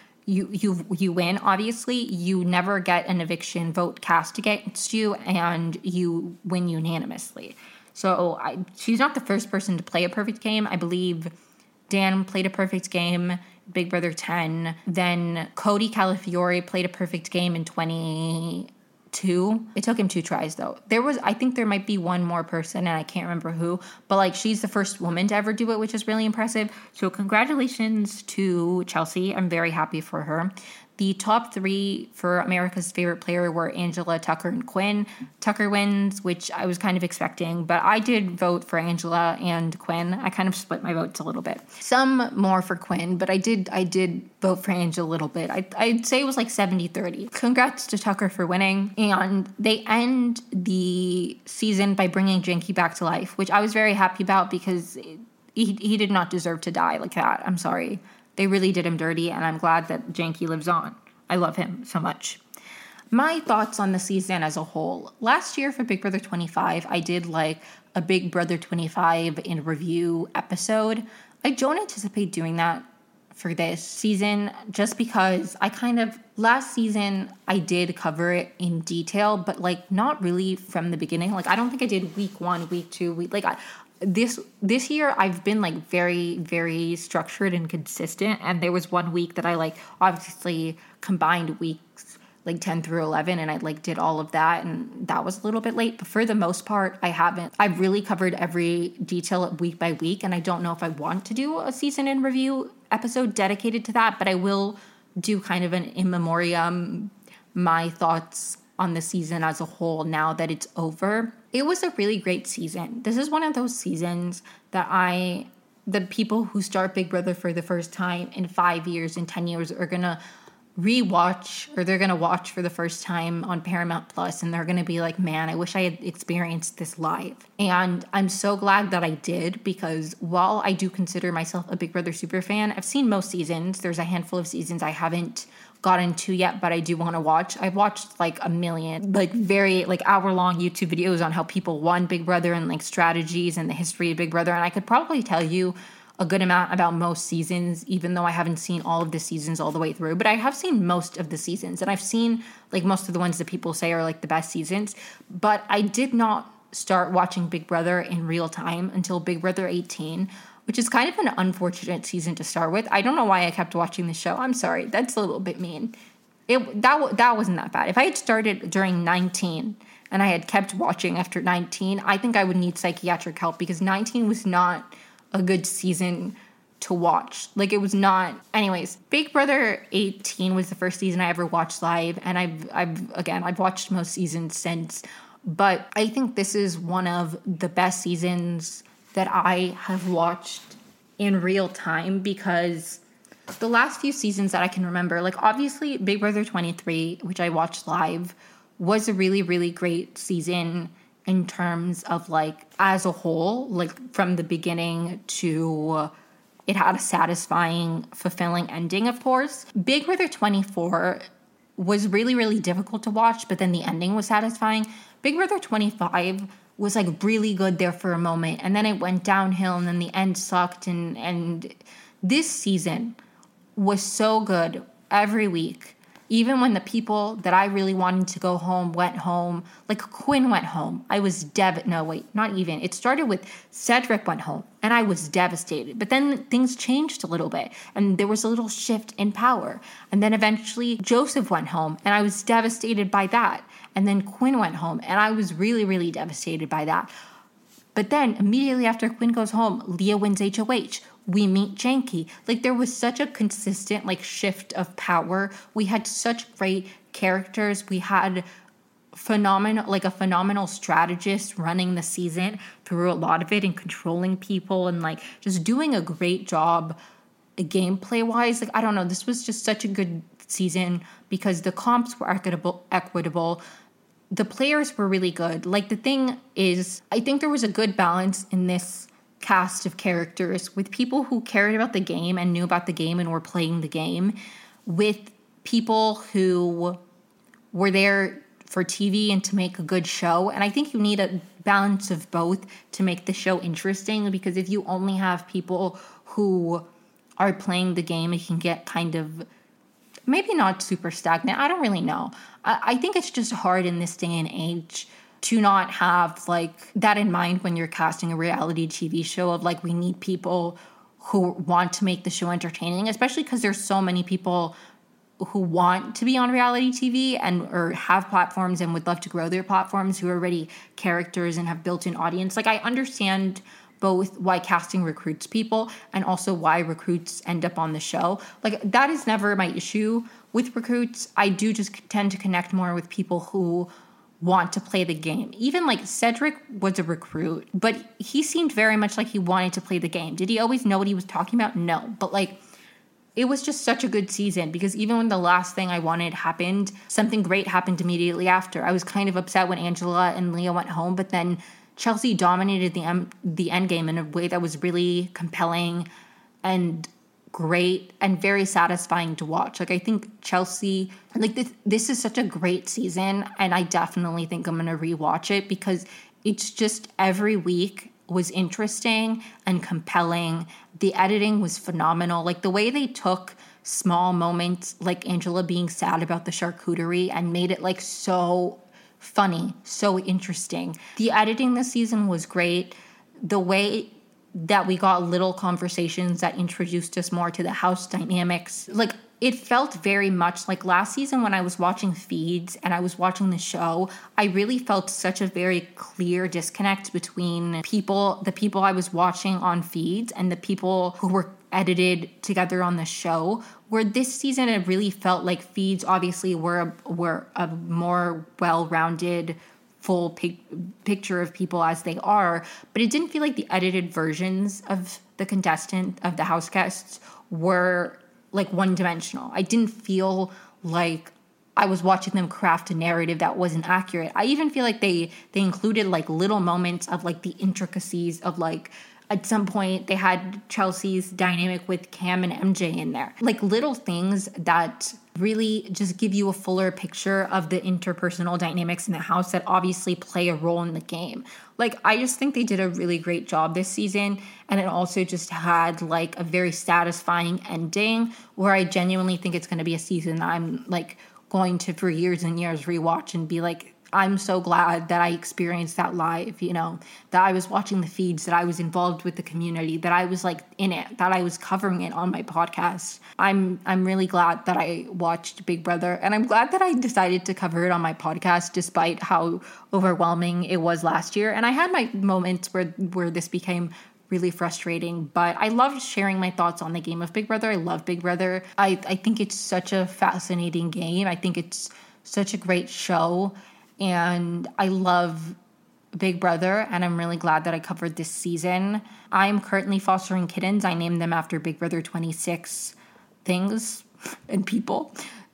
You win, obviously. You never get an eviction vote cast against you, and you win unanimously. So she's not the first person to play a perfect game. I believe Dan played a perfect game, Big Brother 10. Then Cody Calafiore played a perfect game in 2022. It took him 2 tries, though. I think there might be one more person, and I can't remember who. But, like, she's the first woman to ever do it, which is really impressive. So congratulations to Chelsea. I'm very happy for her. The top 3 for America's favorite player were Angela, Tucker, and Quinn. Tucker wins, which I was kind of expecting, but I did vote for Angela and Quinn. I kind of split my votes a little bit. Some more for Quinn, but I did vote for Angela a little bit. I'd say it was like 70-30. Congrats to Tucker for winning. And they end the season by bringing Janky back to life, which I was very happy about because he did not deserve to die like that. I'm sorry. They really did him dirty, and I'm glad that Janky lives on. I love him so much. My thoughts on the season as a whole. Last year for Big Brother 25, I did like a Big Brother 25 in review episode. I don't anticipate doing that for this season just because last season I did cover it in detail, but like not really from the beginning. Like I don't think I did week 1, week 2, this year I've been like very, very structured and consistent, and there was one week that I like obviously combined weeks like 10 through 11 and I like did all of that, and that was a little bit late, but for the most part I've really covered every detail week by week, and I don't know if I want to do a season in review episode dedicated to that, but I will do kind of an in memoriam, my thoughts on the season as a whole now that it's over. It was a really great season. This is one of those seasons that the people who start Big Brother for the first time in 5 years and 10 years are going to rewatch, or they're going to watch for the first time on Paramount Plus, and they're going to be like, man, I wish I had experienced this live. And I'm so glad that I did, because while I do consider myself a Big Brother super fan, I've seen most seasons. There's a handful of seasons I haven't gotten to yet, but I do want to watch. I've watched like a million, like very like hour-long YouTube videos on how people won Big Brother and like strategies and the history of Big Brother, and I could probably tell you a good amount about most seasons, even though I haven't seen all of the seasons all the way through. But I have seen most of the seasons, and I've seen like most of the ones that people say are like the best seasons. But I did not start watching Big Brother in real time until Big Brother 18, which is kind of an unfortunate season to start with. I don't know why I kept watching the show. I'm sorry. That's a little bit mean. That wasn't that bad. If I had started during 19 and I had kept watching after 19, I think I would need psychiatric help, because 19 was not a good season to watch. Like, it was not. Anyways, Big Brother 18 was the first season I ever watched live, and I've watched most seasons since. But I think this is one of the best seasons that I have watched in real time, because the last few seasons that I can remember, like obviously Big Brother 23, which I watched live, was a really, really great season in terms of like as a whole, like from the beginning to it had a satisfying, fulfilling ending, of course. Big Brother 24 was really, really difficult to watch, but then the ending was satisfying. Big Brother 25 was like really good there for a moment, and then it went downhill, and then the end sucked, and this season was so good every week. Even when the people that I really wanted to go home went home, like Quinn went home, I was not even. It started with Cedric went home, and I was devastated. But then things changed a little bit, and there was a little shift in power. And then eventually Joseph went home, and I was devastated by that. And then Quinn went home, and I was really, really devastated by that. But then immediately after Quinn goes home, Leah wins HOH. We meet Janky. Like, there was such a consistent like shift of power. We had such great characters. We had a phenomenal strategist running the season through a lot of it and controlling people and like just doing a great job gameplay wise. Like, I don't know, this was just such a good season because the comps were equitable. The players were really good. Like, the thing is, I think there was a good balance in this cast of characters with people who cared about the game and knew about the game and were playing the game, with people who were there for TV and to make a good show. And I think you need a balance of both to make the show interesting, because if you only have people who are playing the game, it can get kind of maybe not super stagnant. I don't really know. I think it's just hard in this day and age to not have like that in mind when you're casting a reality TV show of like, we need people who want to make the show entertaining, especially because there's so many people who want to be on reality TV and or have platforms and would love to grow their platforms, who are already characters and have built-in audience. Like, I understand both why casting recruits people and also why recruits end up on the show. Like, that is never my issue with recruits. I do just tend to connect more with people who want to play the game. Even like Cedric was a recruit, but he seemed very much like he wanted to play the game. Did he always know what he was talking about? No. But like, it was just such a good season, because even when the last thing I wanted happened, something great happened immediately after. I was kind of upset when Angela and Leah went home, but then Chelsea dominated the end game in a way that was really compelling and great and very satisfying to watch. Like, I think Chelsea, like this is such a great season, and I definitely think I'm going to rewatch it, because it's just every week was interesting and compelling. The editing was phenomenal. Like, the way they took small moments like Angela being sad about the charcuterie and made it like so funny, so interesting. The editing this season was great. The way that we got little conversations that introduced us more to the house dynamics. Like, it felt very much like last season when I was watching feeds and I was watching the show, I really felt such a very clear disconnect between the people I was watching on feeds and the people who were edited together on the show, where this season it really felt like feeds obviously were a more well-rounded full picture of people as they are, but it didn't feel like the edited versions of the house guests were like one-dimensional. I didn't feel like I was watching them craft a narrative that wasn't accurate. I even feel like they included like little moments of like the intricacies of like At some point, they had Chelsea's dynamic with Cam and MJ in there. Like little things that really just give you a fuller picture of the interpersonal dynamics in the house that obviously play a role in the game. Like, I just think they did a really great job this season, and it also just had like a very satisfying ending where I genuinely think it's going to be a season that I'm like going to for years and years rewatch and be like, I'm so glad that I experienced that live, you know, that I was watching the feeds, that I was involved with the community, that I was like in it, that I was covering it on my podcast. I'm really glad that I watched Big Brother, and I'm glad that I decided to cover it on my podcast despite how overwhelming it was last year. And I had my moments where this became really frustrating, but I loved sharing my thoughts on the game of Big Brother. I love Big Brother. I think it's such a fascinating game. I think it's such a great show. And I love Big Brother, and I'm really glad that I covered this season. I'm currently fostering kittens. I named them after Big Brother 26 things and people.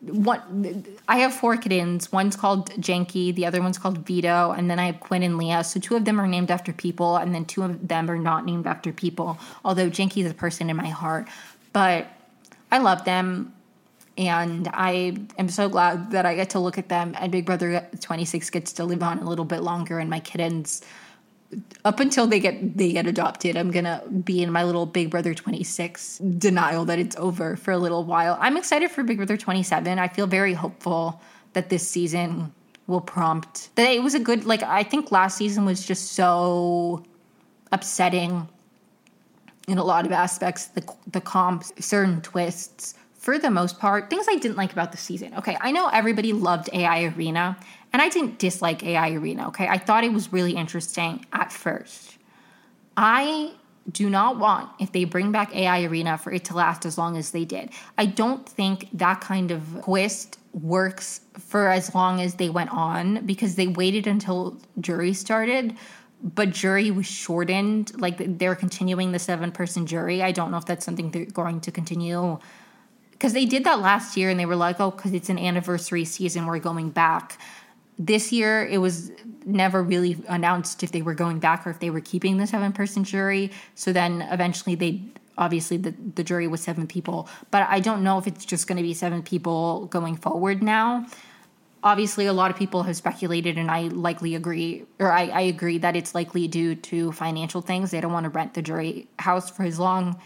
I have 4 kittens. One's called Janky, the other one's called Vito, and then I have Quinn and Leah. So 2 of them are named after people, and then 2 of them are not named after people, although Janky is a person in my heart. But I love them. And I am so glad that I get to look at them, and Big Brother 26 gets to live on a little bit longer. And my kittens, up until they get adopted, I'm going to be in my little Big Brother 26 denial that it's over for a little while. I'm excited for Big Brother 27. I feel very hopeful that this season will prompt that it was a good, like, I think last season was just so upsetting in a lot of aspects, the comps, certain twists. For the most part, things I didn't like about the season. Okay, I know everybody loved AI Arena, and I didn't dislike AI Arena, okay? I thought it was really interesting at first. I do not want, if they bring back AI Arena, for it to last as long as they did. I don't think that kind of twist works for as long as they went on, because they waited until jury started, but jury was shortened. Like, they're continuing the 7-person jury. I don't know if that's something they're going to continue, because they did that last year and they were like, oh, because it's an anniversary season, we're going back. This year, it was never really announced if they were going back or if they were keeping the 7-person jury. So then eventually obviously the jury was 7 people. But I don't know if it's just going to be 7 people going forward now. Obviously, a lot of people have speculated, and I likely agree, or I agree that it's likely due to financial things. They don't want to rent the jury house for as long.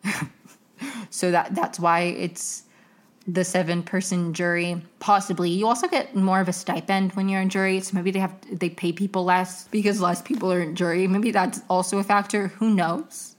So that's why it's the 7-person jury. Possibly. You also get more of a stipend when you're in jury. So maybe they pay people less because less people are in jury. Maybe that's also a factor. Who knows?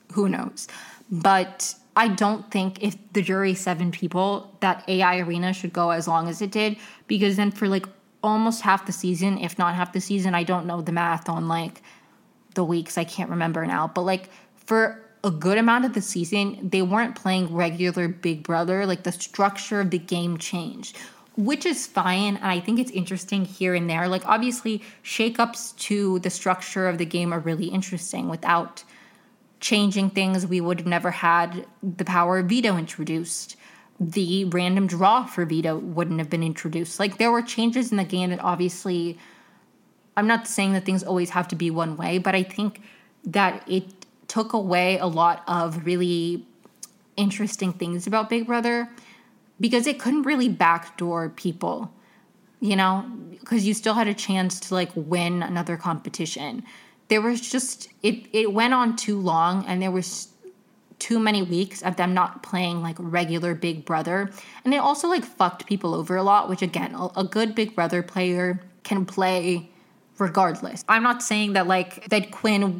But I don't think if the jury is 7 people, that AI Arena should go as long as it did. Because then for like almost half the season, if not half the season, I don't know the math on like the weeks. I can't remember now. But like for a good amount of the season, they weren't playing regular Big Brother. Like, the structure of the game changed, which is fine. And I think it's interesting here and there. Like, obviously, shakeups to the structure of the game are really interesting. Without changing things, we would have never had the power of veto introduced. The random draw for veto wouldn't have been introduced. Like, there were changes in the game that obviously, I'm not saying that things always have to be one way, but I think that it took away a lot of really interesting things about Big Brother because it couldn't really backdoor people, you know, because you still had a chance to like win another competition. There was just, it went on too long, and there was too many weeks of them not playing like regular Big Brother. And it also like fucked people over a lot, which again, a good Big Brother player can play regardless. I'm not saying that that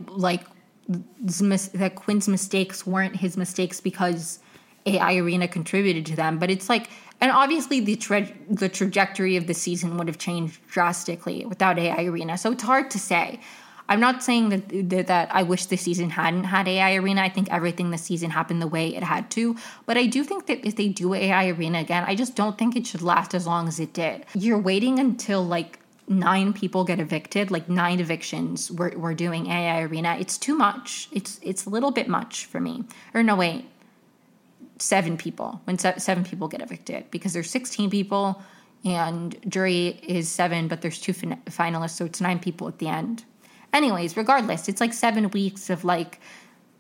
Quinn's mistakes weren't his mistakes because AI Arena contributed to them, but it's like, and obviously the trajectory of the season would have changed drastically without AI Arena, so it's hard to say. I'm not saying that I wish the season hadn't had AI Arena. I think everything this season happened the way it had to, but I do think that if they do AI Arena again, I just don't think it should last as long as it did. You're waiting until like 9 people get evicted, like 9 evictions. We're doing AI Arena. It's too much. It's a little bit much for me. Or no, wait, 7 people. When 7 people get evicted, because there's 16 people and jury is 7, but there's 2 finalists, so it's 9 people at the end. Anyways, regardless, it's like 7 weeks of like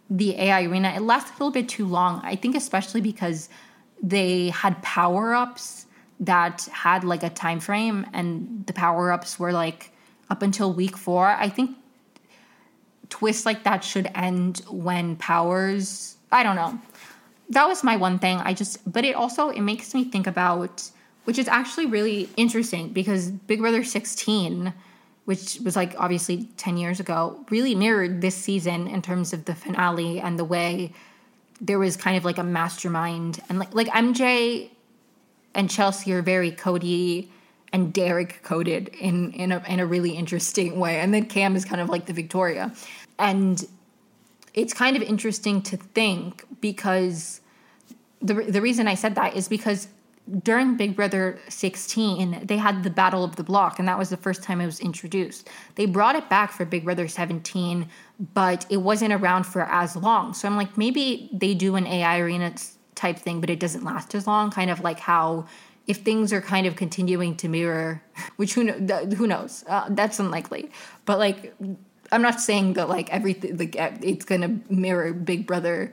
the AI arena, it lasted a little bit too long. I think especially because they had power-ups that had like a time frame, and the power-ups were like up until week 4. I think twists like that should end when powers, I don't know. That was my one thing. But it makes me think about, which is actually really interesting because Big Brother 16, which was like obviously 10 years ago, really mirrored this season in terms of the finale and the way there was kind of like a mastermind. And like MJ and Chelsea are very Cody and Derek coded in a really interesting way. And then Cam is kind of like the Victoria. And it's kind of interesting to think because the reason I said that is because during Big Brother 16, they had the Battle of the Block, and that was the first time it was introduced. They brought it back for Big Brother 17, but it wasn't around for as long. So I'm like, maybe they do an AI arena type thing, but it doesn't last as long, kind of like how if things are kind of continuing to mirror, which who knows? That's unlikely. But like, I'm not saying that like everything, like it's going to mirror Big Brother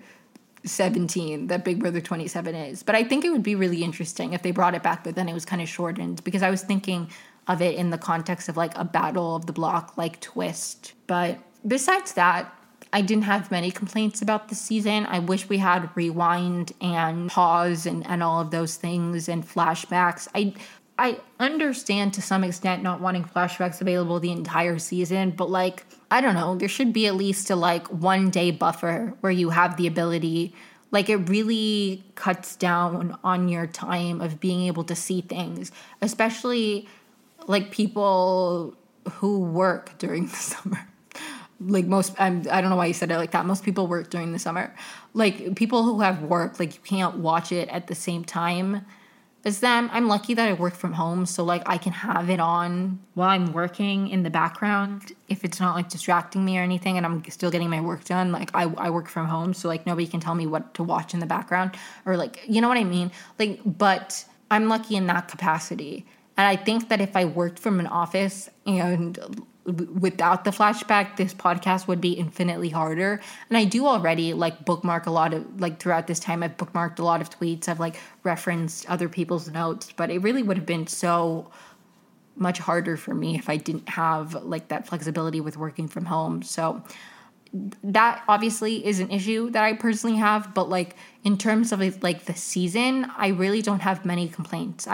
17 that Big Brother 27 is. But I think it would be really interesting if they brought it back, but then it was kind of shortened, because I was thinking of it in the context of like a Battle of the Block like twist. But besides that, I didn't have many complaints about the season. I wish we had rewind and pause and all of those things and flashbacks. I understand to some extent not wanting flashbacks available the entire season, but like, I don't know, there should be at least a like 1 day buffer where you have the ability, like it really cuts down on your time of being able to see things, especially like people who work during the summer. Like I don't know why you said it like that. Most people work during the summer. Like people who have work, like you can't watch it at the same time as them. I'm lucky that I work from home, so like I can have it on while I'm working in the background if it's not like distracting me or anything, and I'm still getting my work done. Like I work from home, so like nobody can tell me what to watch in the background, or like, you know what I mean? Like, but I'm lucky in that capacity. And I think that if I worked from an office and without the flashback, this podcast would be infinitely harder. And I do already like bookmark a lot of, like throughout this time, I've bookmarked a lot of tweets. I've like referenced other people's notes, but it really would have been so much harder for me if I didn't have like that flexibility with working from home. So that obviously is an issue that I personally have, but like in terms of like the season, I really don't have many complaints.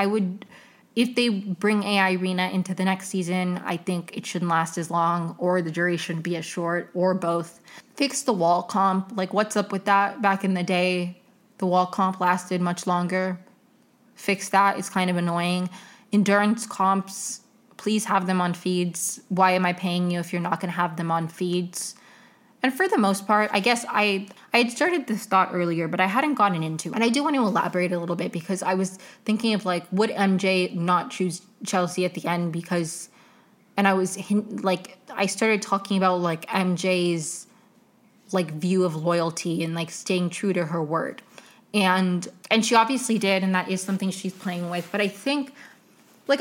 If they bring AI Arena into the next season, I think it shouldn't last as long, or the jury shouldn't be as short, or both. Fix the wall comp. Like, what's up with that? Back in the day, the wall comp lasted much longer. Fix that. It's kind of annoying. Endurance comps, please have them on feeds. Why am I paying you if you're not going to have them on feeds? And for the most part, I guess I had started this thought earlier, but I hadn't gotten into it. And I do want to elaborate a little bit, because I was thinking of like, would MJ not choose Chelsea at the end? Because, and I was like, I started talking about like MJ's like view of loyalty and like staying true to her word. And she obviously did, and that is something she's playing with. But I think like,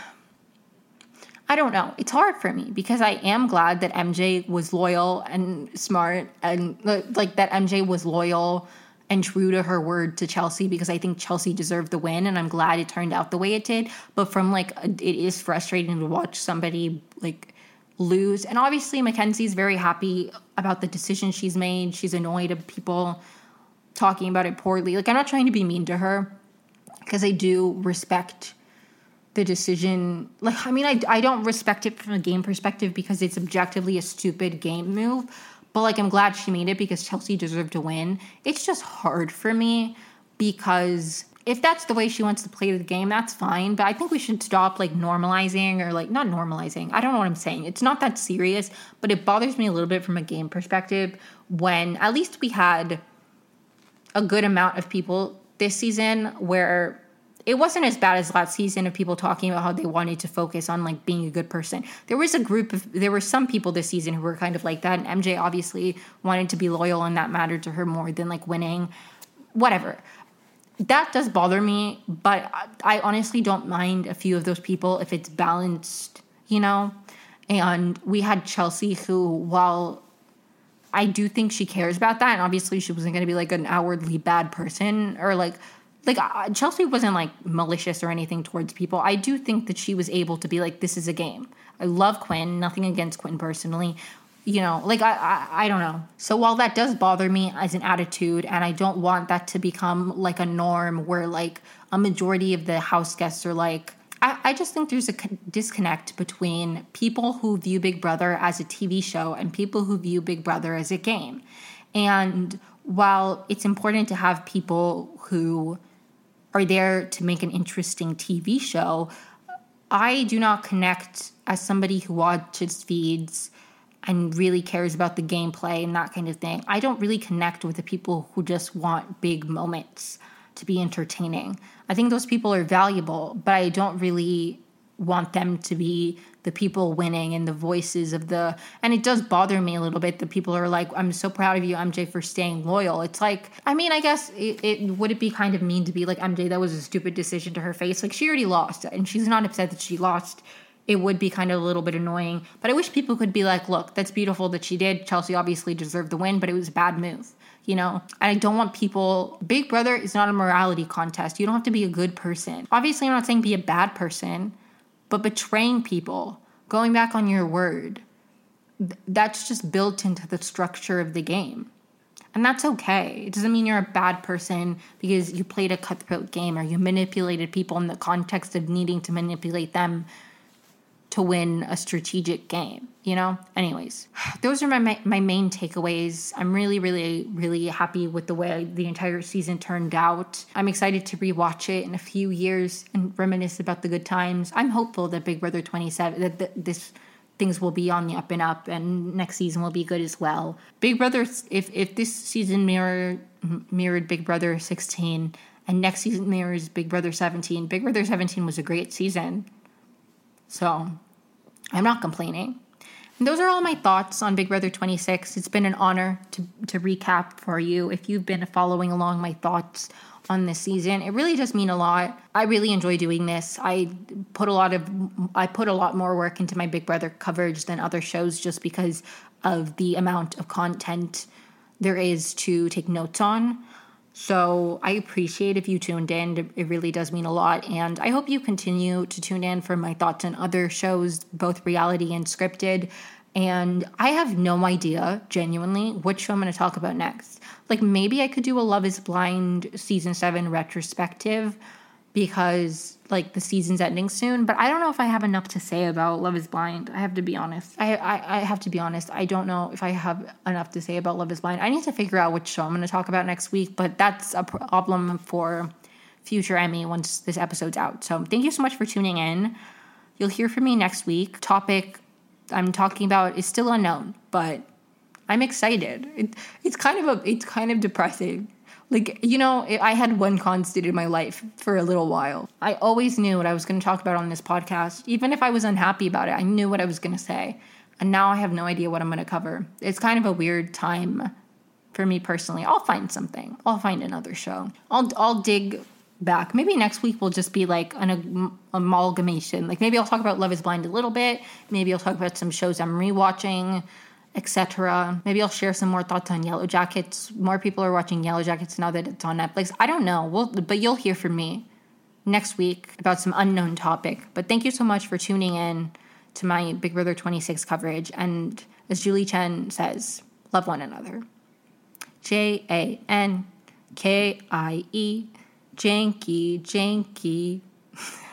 I don't know. It's hard for me because I am glad that MJ was loyal and smart, and like that MJ was loyal and true to her word to Chelsea, because I think Chelsea deserved the win, and I'm glad it turned out the way it did. But from like, it is frustrating to watch somebody like lose. And obviously Mackenzie's very happy about the decision she's made. She's annoyed at people talking about it poorly. Like, I'm not trying to be mean to her, because I do respect the decision. Like, I mean, I don't respect it from a game perspective because it's objectively a stupid game move, but like, I'm glad she made it because Chelsea deserved to win. It's just hard for me because if that's the way she wants to play the game, that's fine, but I think we should stop like normalizing, or like, not normalizing, I don't know what I'm saying. It's not that serious, but it bothers me a little bit from a game perspective when at least we had a good amount of people this season where it wasn't as bad as last season of people talking about how they wanted to focus on like being a good person. There were some people this season who were kind of like that, and MJ obviously wanted to be loyal, and that mattered to her more than like winning. Whatever. That does bother me, but I honestly don't mind a few of those people if it's balanced, you know? And we had Chelsea, who, while I do think she cares about that. And obviously she wasn't going to be like an outwardly bad person or like Chelsea wasn't like malicious or anything towards people. I do think that she was able to be like, this is a game. I love Quinn, nothing against Quinn personally. You know, like I don't know. So while that does bother me as an attitude, and I don't want that to become like a norm where like a majority of the house guests are like, I just think there's a disconnect between people who view Big Brother as a TV show and people who view Big Brother as a game. And while it's important to have people who are there to make an interesting TV show, I do not connect as somebody who watches feeds and really cares about the gameplay and that kind of thing. I don't really connect with the people who just want big moments to be entertaining. I think those people are valuable, but I don't really want them to be the people winning and the voices of the... And it does bother me a little bit that people are like, I'm so proud of you, MJ, for staying loyal. It's like, I mean, I guess would it be kind of mean to be like, MJ, that was a stupid decision to her face? Like, she already lost, and she's not upset that she lost. It would be kind of a little bit annoying. But I wish people could be like, look, that's beautiful that she did. Chelsea obviously deserved the win, but it was a bad move. You know, and I don't want people... Big Brother is not a morality contest. You don't have to be a good person. Obviously, I'm not saying be a bad person, but betraying people, going back on your word, that's just built into the structure of the game. And that's okay. It doesn't mean you're a bad person because you played a cutthroat game or you manipulated people in the context of needing to manipulate them to win a strategic game, you know? Anyways, those are my main takeaways. I'm really, really, really happy with the way the entire season turned out. I'm excited to rewatch it in a few years and reminisce about the good times. I'm hopeful that Big Brother 27, that this things will be on the up and up, and next season will be good as well. Big Brother, if this season mirrored Big Brother 16, and next season mirrors Big Brother 17, Big Brother 17 was a great season. So, I'm not complaining. And those are all my thoughts on Big Brother 26. It's been an honor to recap for you. If you've been following along my thoughts on this season, it really does mean a lot. I really enjoy doing this. I put a lot more work into my Big Brother coverage than other shows just because of the amount of content there is to take notes on. So I appreciate if you tuned in. It really does mean a lot. And I hope you continue to tune in for my thoughts on other shows, both reality and scripted. And I have no idea, genuinely, what show I'm going to talk about next. Like, maybe I could do a Love is Blind Season 7 retrospective because, like, the season's ending soon. But I don't know if I have enough to say about Love is Blind. I have to be honest. I have to be honest. I don't know if I have enough to say about Love is Blind. I need to figure out which show I'm going to talk about next week. But that's a problem for future Emmy once this episode's out. So thank you so much for tuning in. You'll hear from me next week. Topic I'm talking about is still unknown, but I'm excited. It's kind of depressing. Like, you know, I had one constant in my life for a little while. I always knew what I was going to talk about on this podcast. Even if I was unhappy about it, I knew what I was going to say. And now I have no idea what I'm going to cover. It's kind of a weird time for me personally. I'll find something. I'll find another show. I'll dig back. Maybe next week will just be like an amalgamation. Like, maybe I'll talk about Love is Blind a little bit. Maybe I'll talk about some shows I'm rewatching, etc. Maybe I'll share some more thoughts on Yellow Jackets. More people are watching Yellow Jackets now that it's on Netflix. I don't know. But you'll hear from me next week about some unknown topic. But thank you so much for tuning in to my Big Brother 26 coverage. And as Julie Chen says, love one another. Jankie, janky.